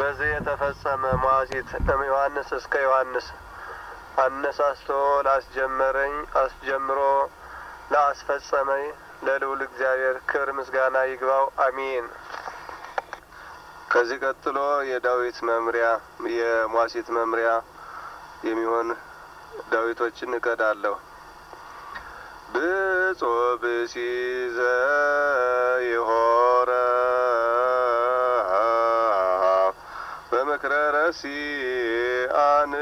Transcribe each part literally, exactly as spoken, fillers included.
በዚህ የተፈጸመ መዋዕት ከዮሐንስ እስከ ዮሐንስ አነሳስቶ ላስጀመረኝ አስጀምሮ ላስፈጸመኝ ለልዑል እግዚአብሔር ክብር ምስጋና ይግባው፣ አሜን። ከዚህ ቀጥሎ የዳዊት መምሪያ የመዋዕት መምሪያ የሚሆን ዳዊቶችን እቀዳለሁ። ብፁዕ ብእሲ ዘኢሖረ በምክረ ረሲዓን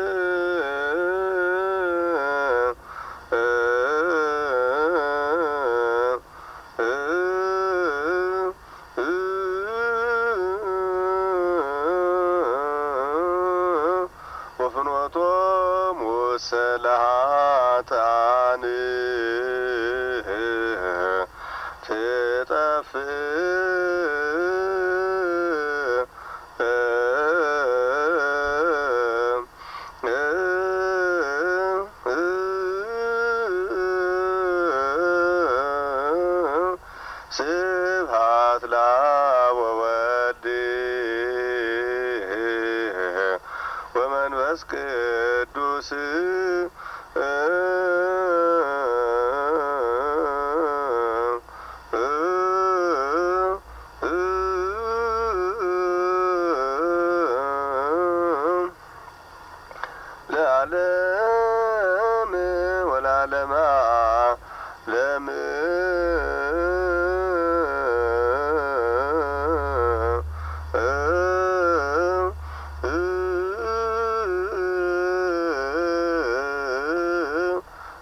ወፍኖቶሙ ሰላሃታን ትጠፍእ ስብሐት ለአብ ወወልድ ወመንፈስ ቅዱስ ለዓለም ወለዓለመ ዓለም